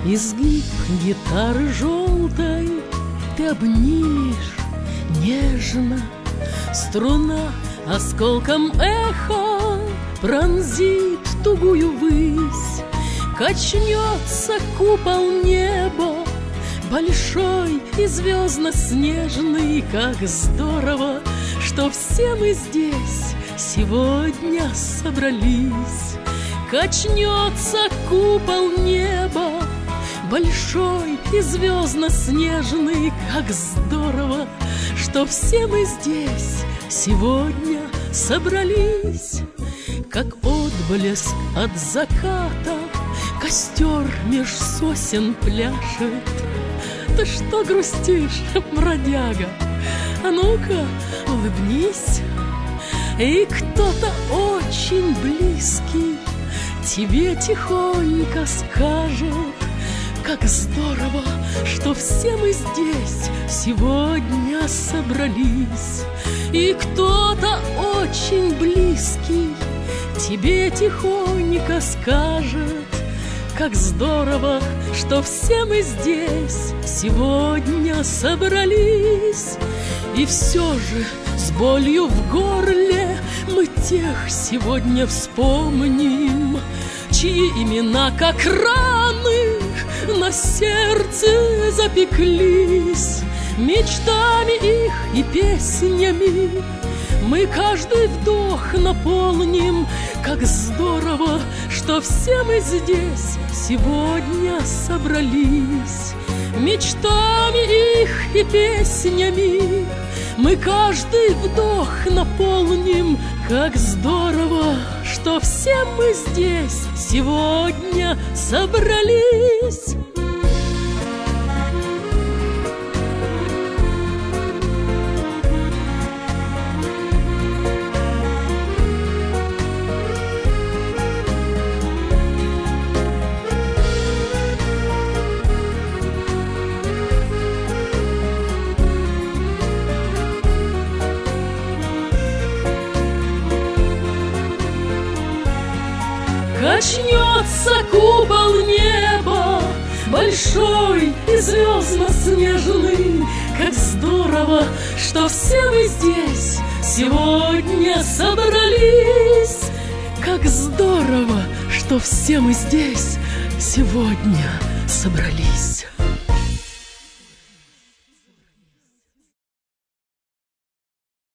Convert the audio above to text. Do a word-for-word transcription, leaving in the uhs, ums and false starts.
Изгиб гитары желтой ты обнимешь нежно, струна осколком эхо пронзит тугую высь. Качнется купол неба большой и звездно-снежный. Как здорово, что все мы здесь сегодня собрались. Качнется купол неба большой и звездно-снежный. Как здорово, что все мы здесь сегодня собрались. Как отблеск от заката костер меж сосен пляшет. Ты что грустишь, бродяга? А ну-ка, улыбнись. И кто-то очень близкий тебе тихонько скажет: как здорово, что все мы здесь сегодня собрались. И кто-то очень близкий тебе тихонько скажет: как здорово, что все мы здесь сегодня собрались. И все же с болью в горле мы тех сегодня вспомним, чьи имена, как раны, на сердце запеклись. Мечтами их и песнями мы каждый вдох наполним. Как здорово, что все мы здесь сегодня собрались. Мечтами их и песнями мы каждый вдох наполним. Как здорово, что все мы здесь сегодня собрались. Качнется купол неба большой и звездно-снежный. Как здорово, что все мы здесь сегодня собрались. Как здорово, что все мы здесь сегодня собрались.